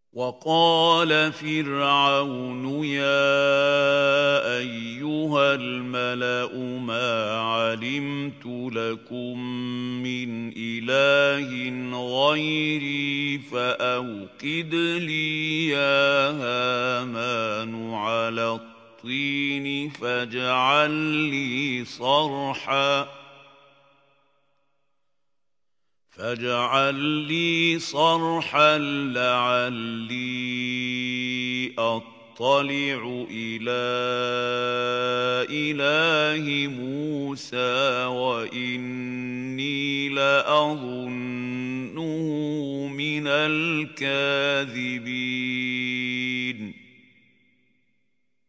وقال فرعون يا أيها الملأ ما علمت لكم من إله غيري فأوقد لي يا هامان على الطين فاجعل لي صرحا لعلي أطلع إلى إله موسى وإني لأظنه من الكاذبين.